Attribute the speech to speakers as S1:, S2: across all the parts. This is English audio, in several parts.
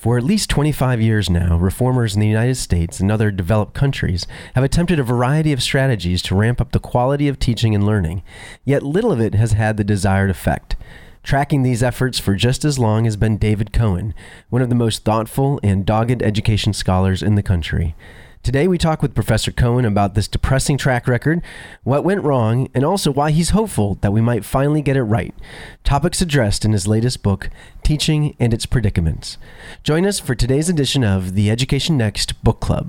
S1: For at least 25 years now, reformers in the United States and other developed countries have attempted a variety of strategies to ramp up the quality of teaching and learning, yet little of it has had the desired effect. Tracking these efforts for just as long has been David Cohen, one of the most thoughtful and dogged education scholars in the country. Today we talk with Professor Cohen about this depressing track record, what went wrong, and also why he's hopeful that we might finally get it right. Topics addressed in his latest book, Teaching and Its Predicaments. Join us for today's edition of the Education Next Book Club.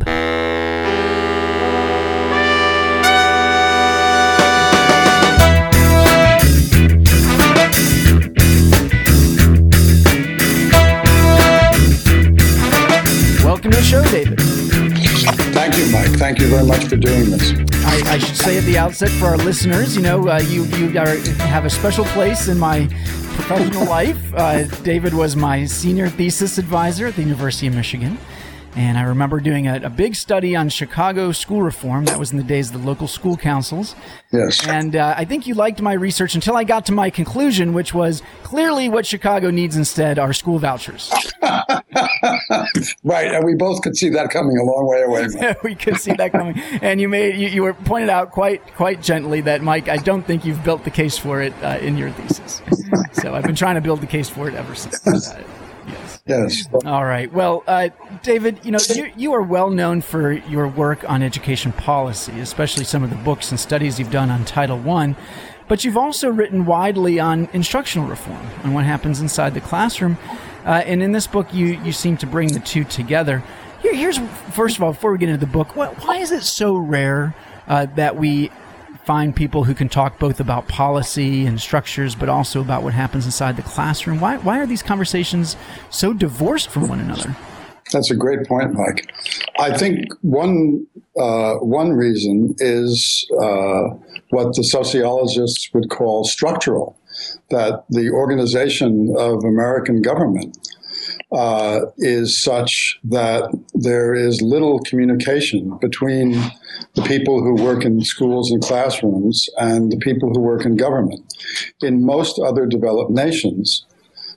S1: Welcome to the show, David.
S2: Thank you, Mike. Thank you very much for doing this.
S3: I should say at the outset for our listeners, you have a special place in my professional life. David was my senior thesis advisor at the University of Michigan. And I remember doing a big study on Chicago school reform. That was in the days of the local school councils.
S2: Yes.
S3: And I think you liked my research until I got to my conclusion, which was clearly what Chicago needs instead are school vouchers.
S2: Right. And we both could see that coming a long way away.
S3: We could see that coming. And you were pointed out quite gently that, Mike, I don't think you've built the case for it in your thesis. So I've been trying to build the case for it ever since.
S2: Yes.
S3: All right. Well, David, you are well known for your work on education policy, especially some of the books and studies you've done on Title I. But you've also written widely on instructional reform and what happens inside the classroom. And in this book, you seem to bring the two together. Here's, first of all, before we get into the book, why is it so rare that we find people who can talk both about policy and structures, but also about what happens inside the classroom? Why are these conversations so divorced from one another?
S2: That's a great point, Mike. I think one reason is what the sociologists would call structural, that the organization of American government is such that there is little communication between the people who work in schools and classrooms and the people who work in government. In most other developed nations,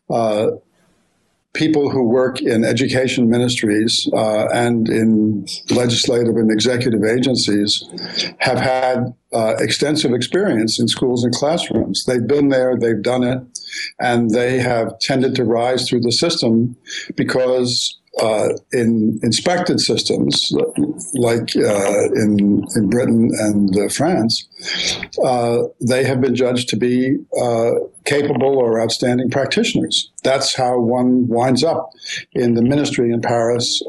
S2: people who work in education ministries and in legislative and executive agencies have had extensive experience in schools and classrooms. They've been there, they've done it, and they have tended to rise through the system because in inspected systems, like in Britain and France, they have been judged to be capable or outstanding practitioners. That's how one winds up in the ministry in Paris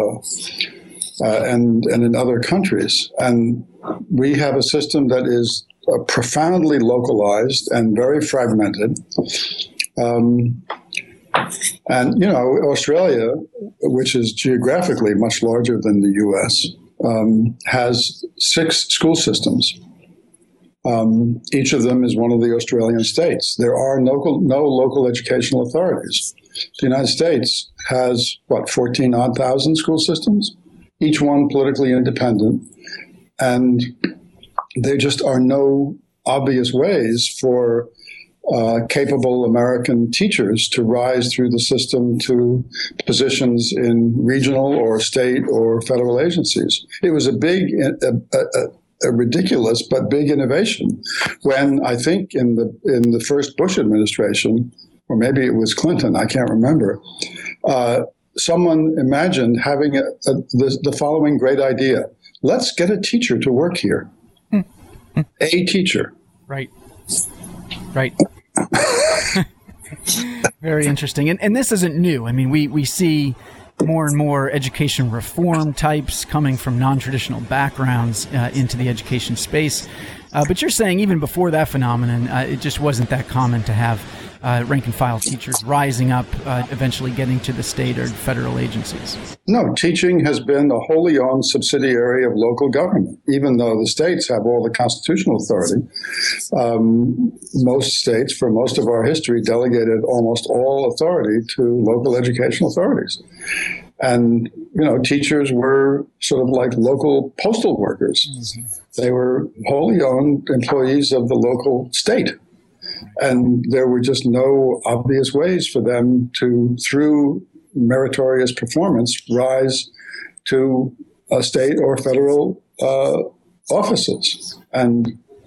S2: and in other countries. And we have a system that is profoundly localized and very fragmented. And, Australia, which is geographically much larger than the U.S., has 6 school systems. Each of them is one of the Australian states. There are no local educational authorities. The United States has, 14,000 school systems, each one politically independent. And there just are no obvious ways for capable American teachers to rise through the system to positions in regional or state or federal agencies. It was a ridiculous but big innovation when I think in the first Bush administration, or maybe it was Clinton, I can't remember, someone imagined having the following great idea. Let's get a teacher to work here. A teacher.
S3: Right. Very interesting. And this isn't new. I mean, we see more and more education reform types coming from non-traditional backgrounds into the education space. But you're saying even before that phenomenon, it just wasn't that common to have rank and file teachers rising up, eventually getting to the state or federal agencies.
S2: No, teaching has been a wholly owned subsidiary of local government, even though the states have all the constitutional authority. Most states, for most of our history, delegated almost all authority to local educational authorities. And, teachers were sort of like local postal workers. Mm-hmm. They were wholly owned employees of the local state. And there were just no obvious ways for them to, through meritorious performance rise to state or federal offices. And,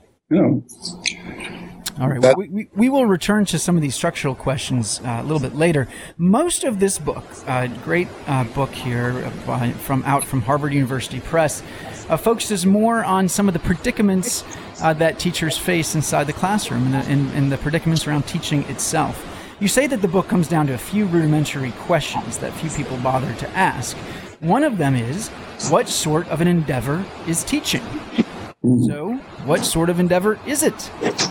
S3: all right. Well, we will return to some of these structural questions a little bit later. Most of this book, great book here from Harvard University Press, focuses more on some of the predicaments that teachers face inside the classroom and the predicaments around teaching itself. You say that the book comes down to a few rudimentary questions that few people bother to ask. One of them is, what sort of an endeavor is teaching? So, what sort of endeavor is it?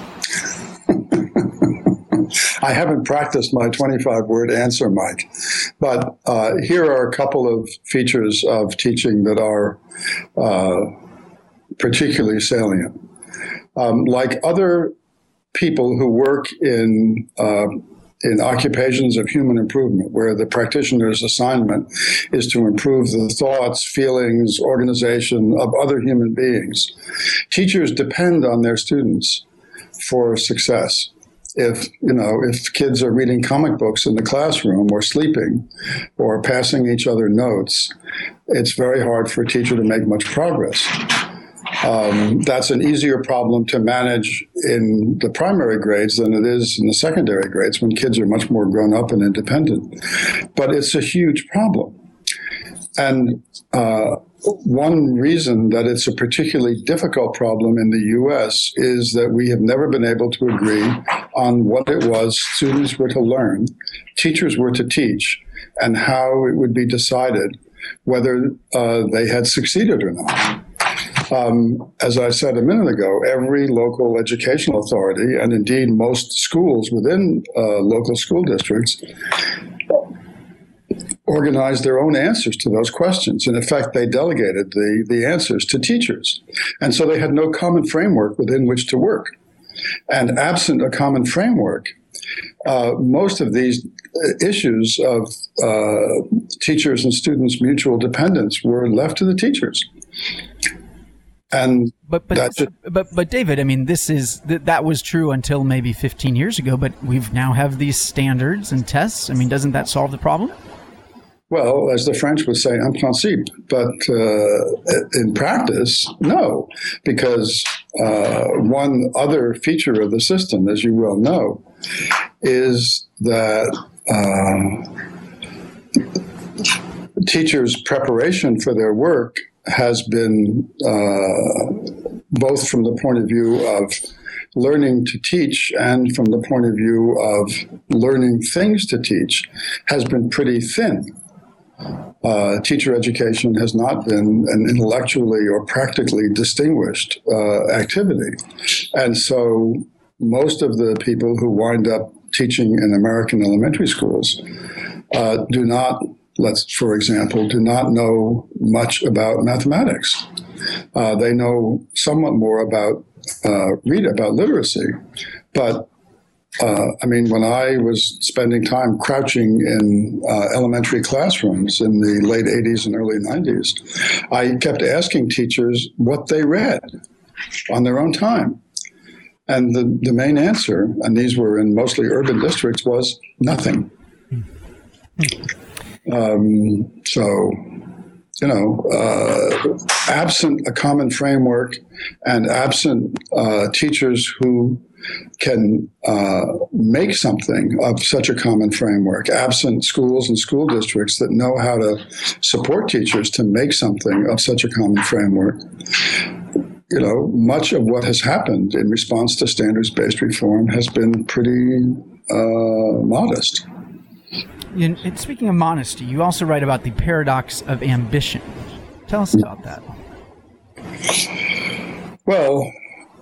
S2: I haven't practiced my 25-word answer, Mike, but here are a couple of features of teaching that are particularly salient. Like other people who work in occupations of human improvement, where the practitioner's assignment is to improve the thoughts, feelings, organization of other human beings, teachers depend on their students for success. If kids are reading comic books in the classroom or sleeping or passing each other notes, it's very hard for a teacher to make much progress. That's an easier problem to manage in the primary grades than it is in the secondary grades when kids are much more grown up and independent. But it's a huge problem. And one reason that it's a particularly difficult problem in the U.S. is that we have never been able to agree on what it was students were to learn, teachers were to teach, and how it would be decided whether they had succeeded or not. As I said a minute ago, every local educational authority, and indeed most schools within local school districts, organized their own answers to those questions. In effect, they delegated the answers to teachers. And so they had no common framework within which to work. And absent a common framework, most of these issues of teachers and students' mutual dependence were left to the teachers. And
S3: but David, I mean, that was true until maybe 15 years ago, but we've now have these standards and tests. I mean, doesn't that solve the problem?
S2: Well, as the French would say, en principe, but in practice, no, because one other feature of the system, as you well know, is that teachers' preparation for their work has been, both from the point of view of learning to teach and from the point of view of learning things to teach, has been pretty thin. Teacher education has not been an intellectually or practically distinguished activity. And so most of the people who wind up teaching in American elementary schools do not know much about mathematics. They know somewhat more about literacy, but when I was spending time crouching in elementary classrooms in the late 80s and early 90s, I kept asking teachers what they read on their own time. And the main answer, and these were in mostly urban districts, was nothing. Absent a common framework and absent teachers who can make something of such a common framework, absent schools and school districts that know how to support teachers to make something of such a common framework, much of what has happened in response to standards-based reform has been pretty modest.
S3: And speaking of modesty, you also write about the paradox of ambition. Tell us about that.
S2: Well,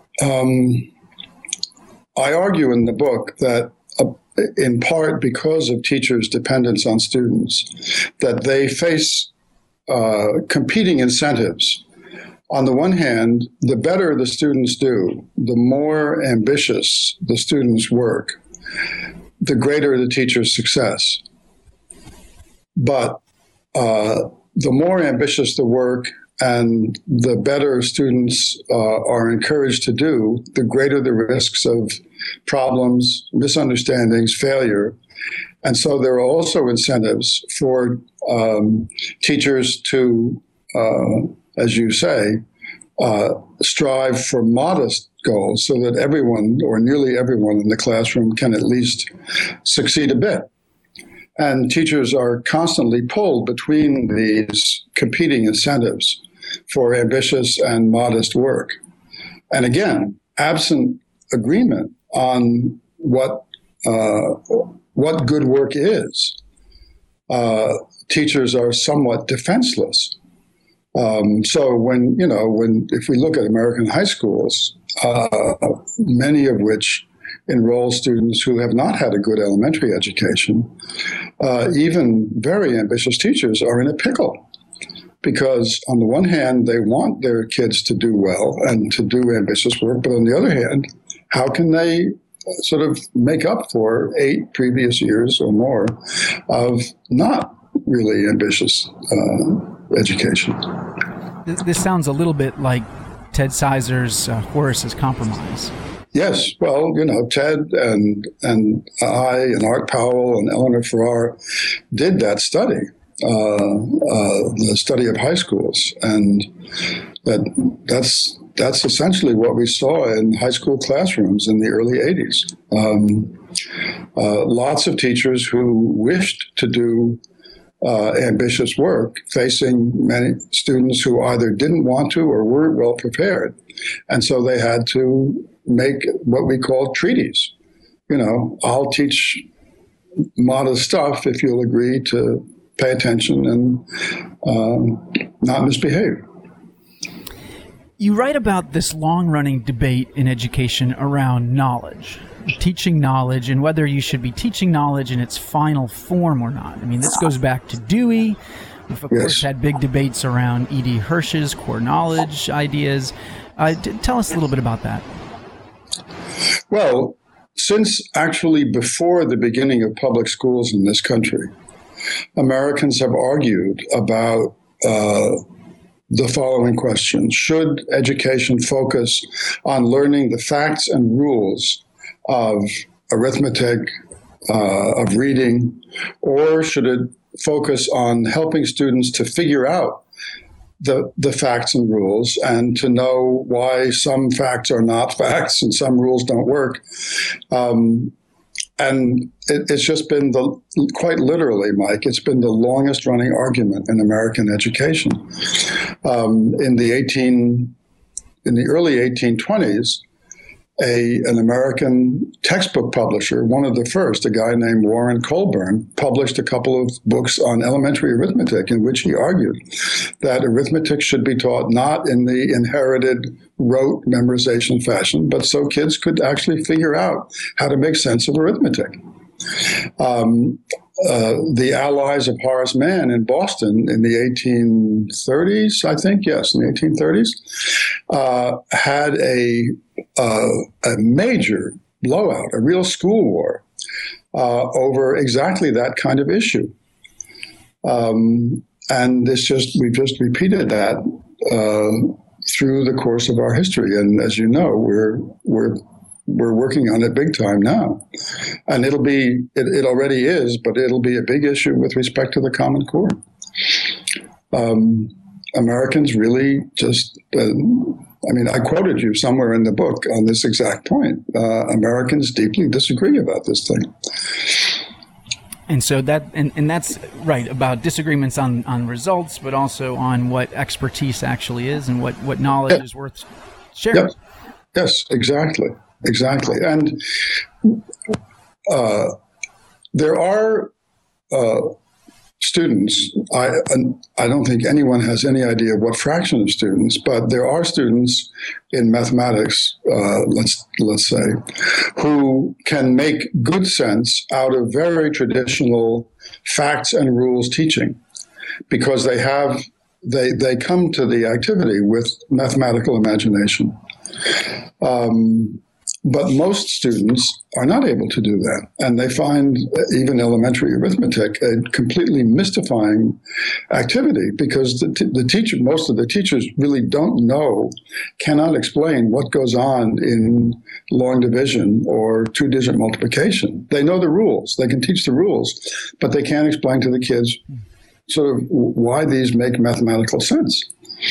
S2: I argue in the book that in part because of teachers' dependence on students, that they face competing incentives. On the one hand, the better the students do, the more ambitious the students work, the greater the teacher's success. But the more ambitious the work and the better students are encouraged to do, the greater the risks of problems, misunderstandings, failure And so there are also incentives for teachers to, as you say, strive for modest goals so that everyone or nearly everyone in the classroom can at least succeed a bit. And teachers are constantly pulled between these competing incentives for ambitious and modest work. And again, absent agreement on what good work is, teachers are somewhat defenseless. So if we look at American high schools, many of which enroll students who have not had a good elementary education, even very ambitious teachers are in a pickle. Because on the one hand, they want their kids to do well and to do ambitious work, but on the other hand, how can they sort of make up for 8 previous years or more of not really ambitious education?
S3: This sounds a little bit like Ted Sizer's Horace's Compromise.
S2: Yes, well, Ted and I and Art Powell and Eleanor Farrar did that study, the study of high schools, and that's essentially what we saw in high school classrooms in the early 80s. Lots of teachers who wished to do ambitious work, facing many students who either didn't want to or weren't well prepared. And so they had to make what we call treaties. I'll teach modest stuff if you'll agree to pay attention and not misbehave.
S3: You write about this long-running debate in education around knowledge, teaching knowledge, and whether you should be teaching knowledge in its final form or not. I mean, this goes back to Dewey. We've, of course, had big debates around E.D. Hirsch's core knowledge ideas. Tell us a little bit about that.
S2: Well, since actually before the beginning of public schools in this country, Americans have argued about the following question. Should education focus on learning the facts and rules of arithmetic, of reading, or should it focus on helping students to figure out the facts and rules and to know why some facts are not facts and some rules don't work? And it's just been quite literally, Mike, it's been the longest running argument in American education. In the early 1820s, an American textbook publisher, one of the first, a guy named Warren Colburn, published a couple of books on elementary arithmetic in which he argued that arithmetic should be taught not in the inherited rote memorization fashion, but so kids could actually figure out how to make sense of arithmetic. The allies of Horace Mann in Boston in the 1830s, I think, yes, in the 1830s, had a major blowout, a real school war over exactly that kind of issue. And we've just repeated that through the course of our history. And as you know, we're working on it big time now. And it already is, but it'll be a big issue with respect to the Common Core. Americans really just, I quoted you somewhere in the book on this exact point. Americans deeply disagree about this thing.
S3: And so that's right, about disagreements on results, but also on what expertise actually is and what knowledge is worth sharing.
S2: Yes, exactly. And there are students, I don't think anyone has any idea what fraction of students, but there are students in mathematics, let's say, who can make good sense out of very traditional facts and rules teaching, because they come to the activity with mathematical imagination. But most students are not able to do that. And they find even elementary arithmetic a completely mystifying activity because most of the teachers really don't know, cannot explain what goes on in long division or two-digit multiplication. They know the rules. They can teach the rules, but they can't explain to the kids sort of why these make mathematical sense.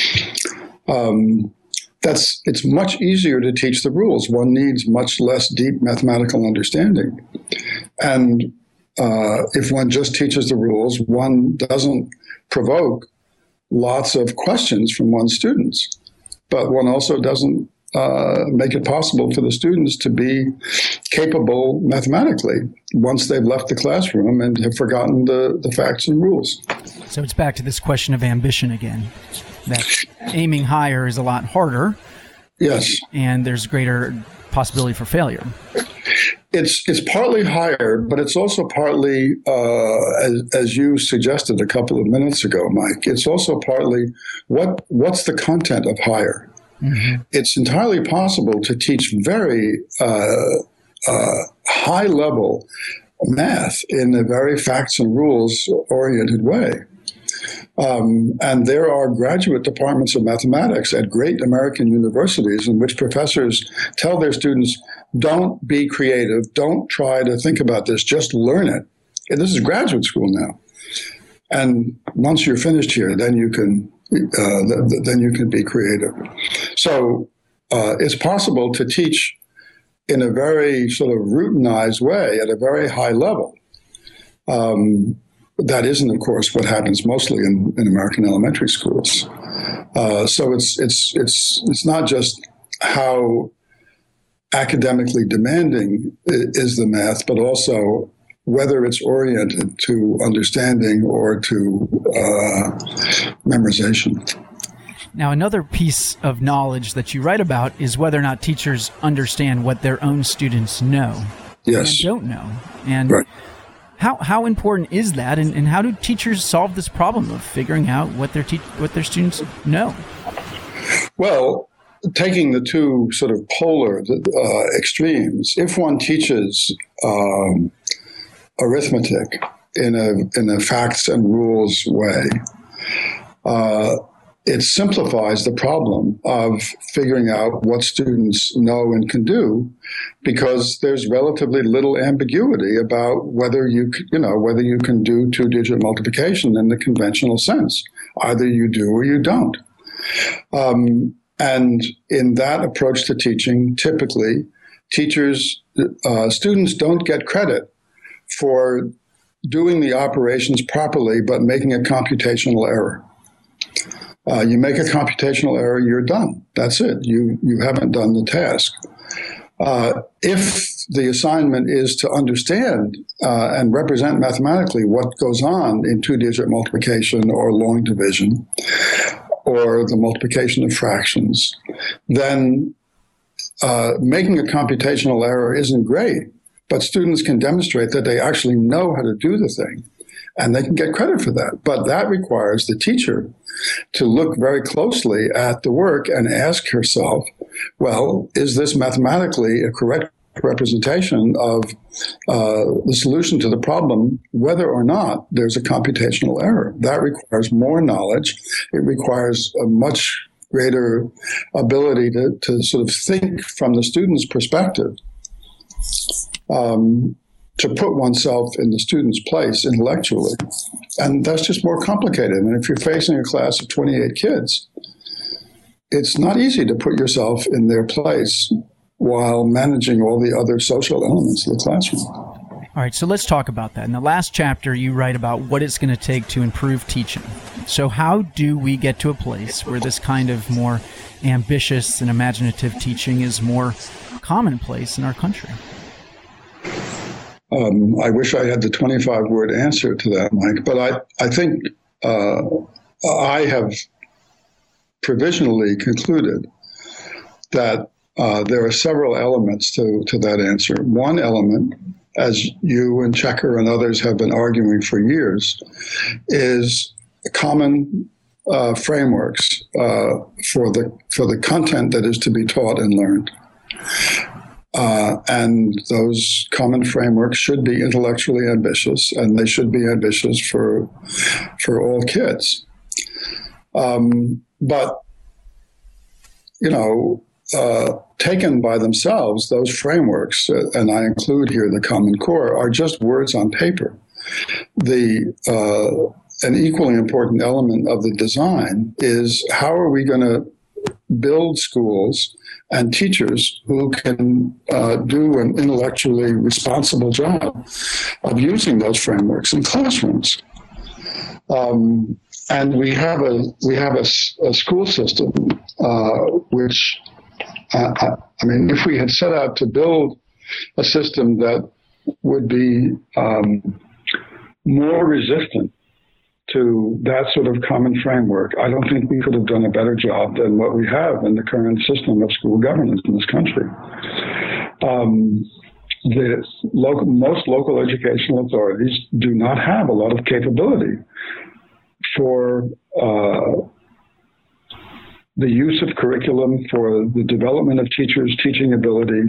S2: It's much easier to teach the rules. One needs much less deep mathematical understanding. And if one just teaches the rules, one doesn't provoke lots of questions from one's students. But one also doesn't make it possible for the students to be capable mathematically once they've left the classroom and have forgotten the facts and rules.
S3: So it's back to this question of ambition again. That aiming higher is a lot harder.
S2: Yes.
S3: And there's greater possibility for failure.
S2: It's partly higher, but it's also partly, as you suggested a couple of minutes ago, Mike, it's also partly what's the content of higher? Mm-hmm. It's entirely possible to teach very high-level math in a very facts and rules-oriented way. And there are graduate departments of mathematics at great American universities in which professors tell their students, don't be creative, don't try to think about this, just learn it. And this is graduate school now. And once you're finished here, then you can be creative. So it's possible to teach in a very sort of routinized way at a very high level. That isn't, of course, what happens mostly in American elementary schools. So it's not just how academically demanding is the math, but also whether it's oriented to understanding or to memorization.
S3: Now, another piece of knowledge that you write about is whether or not teachers understand what their own students know
S2: yes.
S3: and don't know. And
S2: right.
S3: How important is that, and how do teachers solve this problem of figuring out what their students know?
S2: Well, taking the two sort of polar extremes, if one teaches arithmetic in a facts and rules way, it simplifies the problem of figuring out what students know and can do, because there's relatively little ambiguity about whether you can do two-digit multiplication in the conventional sense. Either you do or you don't. And in that approach to teaching, typically, students don't get credit for doing the operations properly, but making a computational error. You make a computational error, you're done. That's it. You haven't done the task. If the assignment is to understand and represent mathematically what goes on in two-digit multiplication or long division or the multiplication of fractions, then making a computational error isn't great, but students can demonstrate that they actually know how to do the thing, and they can get credit for that. But that requires the teacher to look very closely at the work and ask herself, well, is this mathematically a correct representation of the solution to the problem, whether or not there's a computational error? That requires more knowledge. It requires a much greater ability to sort of think from the student's perspective, to put oneself in the student's place intellectually. And that's just more complicated. And if you're facing a class of 28 kids, it's not easy to put yourself in their place while managing all the other social elements of the classroom.
S3: All right, so let's talk about that. In the last chapter, you write about what it's going to take to improve teaching. So how do we get to a place where this kind of more ambitious and imaginative teaching is more commonplace in our country?
S2: I wish I had the 25-word answer to that, Mike, but I think I have provisionally concluded that there are several elements to that answer. One element, as you and Checker and others have been arguing for years, is common frameworks for the content that is to be taught and learned. And those common frameworks should be intellectually ambitious, and they should be ambitious for all kids. But, taken by themselves, those frameworks, and I include here the Common Core, are just words on paper. An equally important element of the design is how are we going to build schools and teachers who can do an intellectually responsible job of using those frameworks in classrooms. And we have a school system which, if we had set out to build a system that would be more resistant to that sort of common framework, I don't think we could have done a better job than what we have in the current system of school governance in this country. Most local educational authorities do not have a lot of capability for the use of curriculum, for the development of teachers' teaching ability.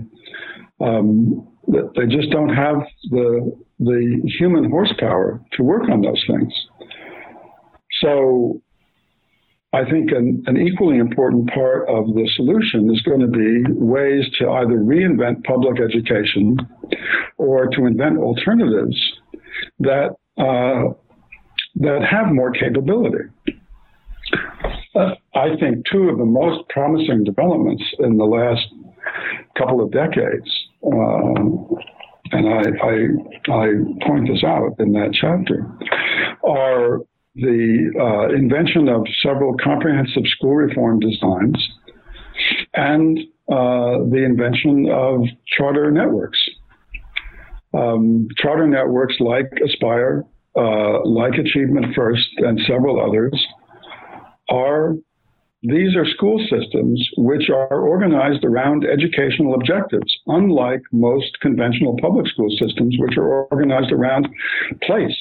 S2: They just don't have the human horsepower to work on those things. So I think an equally important part of the solution is going to be ways to either reinvent public education or to invent alternatives that have more capability. I think two of the most promising developments in the last couple of decades, and I point this out in that chapter, are the invention of several comprehensive school reform designs and the invention of charter networks. Charter networks like Aspire, like Achievement First, and several others these are school systems which are organized around educational objectives, unlike most conventional public school systems, which are organized around place.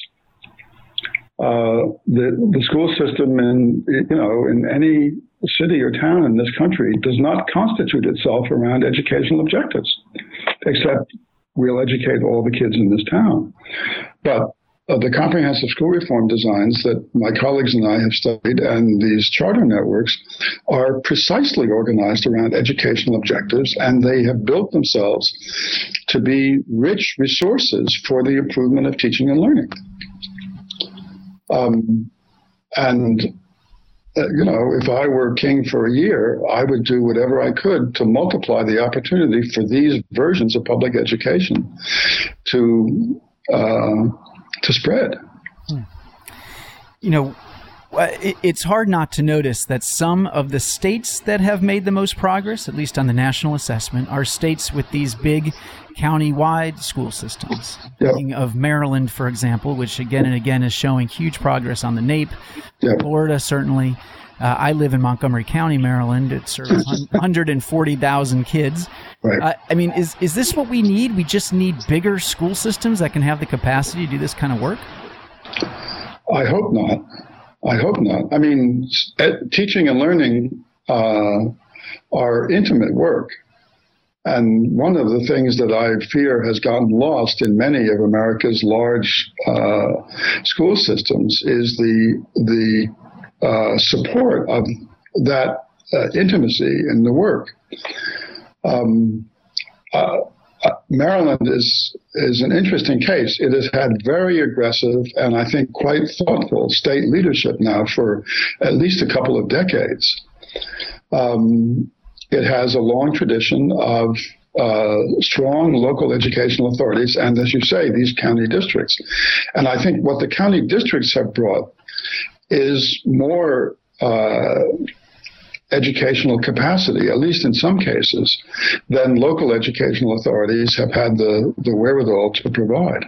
S2: The school system in any city or town in this country does not constitute itself around educational objectives, except we'll educate all the kids in this town. But the comprehensive school reform designs that my colleagues and I have studied and these charter networks are precisely organized around educational objectives, and they have built themselves to be rich resources for the improvement of teaching and learning. If I were king for a year, I would do whatever I could to multiply the opportunity for these versions of public education to spread.
S3: It's hard not to notice that some of the states that have made the most progress, at least on the national assessment, are states with these big county-wide school systems.
S2: Yep.
S3: Thinking of Maryland, for example, which again and again is showing huge progress on the NAEP.
S2: Yep.
S3: Florida, certainly. I live in Montgomery County, Maryland. It serves 140,000 kids.
S2: Right.
S3: Is this what we need? We just need bigger school systems that can have the capacity to do this kind of work?
S2: I hope not. Teaching and learning are intimate work. And one of the things that I fear has gotten lost in many of America's large school systems is the support of that intimacy in the work. Maryland is an interesting case. It has had very aggressive and I think quite thoughtful state leadership now for at least a couple of decades. It has a long tradition of strong local educational authorities and, as you say, these county districts. And I think what the county districts have brought is more educational capacity, at least in some cases, than local educational authorities have had the wherewithal to provide.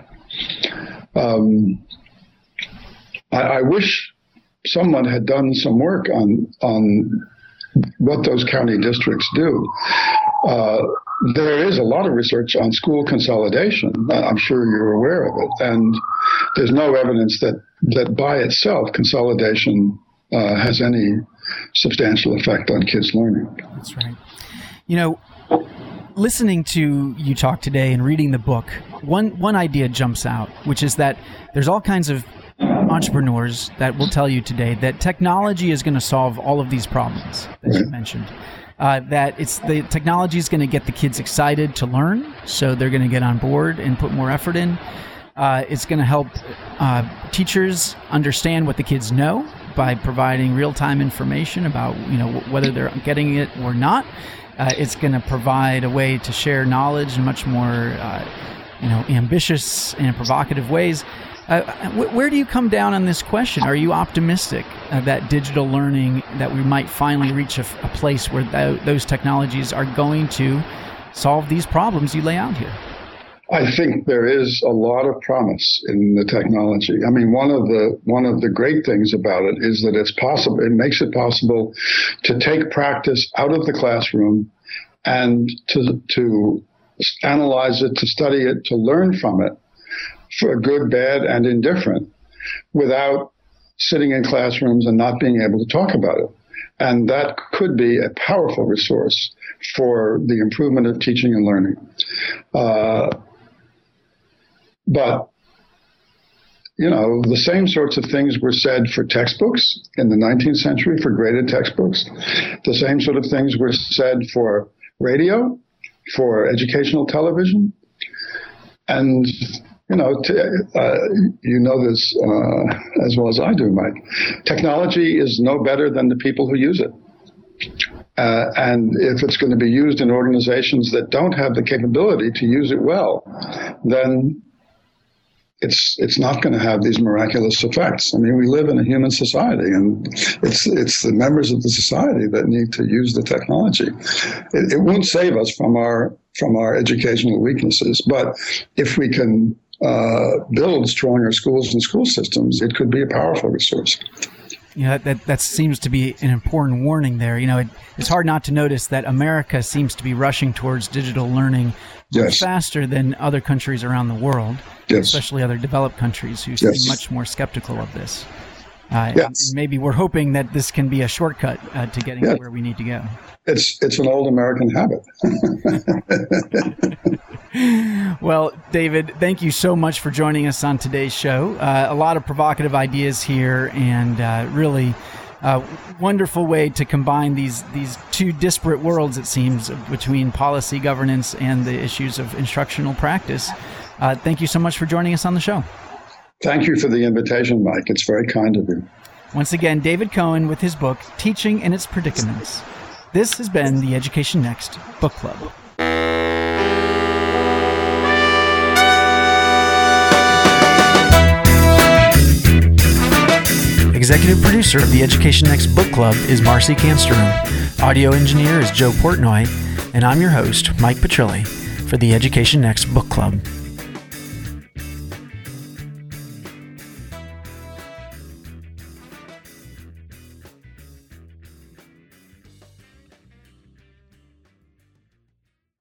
S2: I wish someone had done some work on what those county districts do. There is a lot of research on school consolidation. I'm sure you're aware of it. And there's no evidence that by itself consolidation has any substantial effect on kids' learning.
S3: That's right. listening to you talk today and reading the book, one idea jumps out, which is that there's all kinds of entrepreneurs that will tell you today that technology is going to solve all of these problems that you mentioned. That the technology is going to get the kids excited to learn, so they're going to get on board and put more effort in. It's going to help teachers understand what the kids know by providing real-time information about whether they're getting it or not. It's going to provide a way to share knowledge in much more ambitious and provocative ways. Where do you come down on this question? Are you optimistic that digital learning, that we might finally reach a place where those technologies are going to solve these problems you lay out here?
S2: I think there is a lot of promise in the technology. I mean, one of the great things about it is that it's possible. It makes it possible to take practice out of the classroom and to analyze it, to study it, to learn from it, for good, bad, and indifferent, without sitting in classrooms and not being able to talk about it. And that could be a powerful resource for the improvement of teaching and learning. But, the same sorts of things were said for textbooks in the 19th century, for graded textbooks. The same sort of things were said for radio, for educational television. And, you know this as well as I do, Mike. Technology is no better than the people who use it. And if it's going to be used in organizations that don't have the capability to use it well, then it's not going to have these miraculous effects. I mean, we live in a human society, and it's the members of the society that need to use the technology. It won't save us from our educational weaknesses, but if we can build stronger schools and school systems, it could be a powerful resource.
S3: That seems to be an important warning there. It's hard not to notice that America seems to be rushing towards digital learning faster than other countries around the world, especially other developed countries who seem much more skeptical of this. And maybe we're hoping that this can be a shortcut to getting to where we need to go.
S2: It's an old American habit.
S3: Well, David, thank you so much for joining us on today's show. A lot of provocative ideas here, and really wonderful way to combine these two disparate worlds, it seems, between policy governance and the issues of instructional practice. Thank you so much for joining us on the show.
S2: Thank you for the invitation, Mike. It's very kind of you.
S3: Once again, David Cohen with his book, Teaching and Its Predicaments. This has been the Education Next Book Club. Executive producer of the Education Next Book Club is Marcy Kansterom. Audio engineer is Joe Portnoy. And I'm your host, Mike Petrilli, for the Education Next Book Club.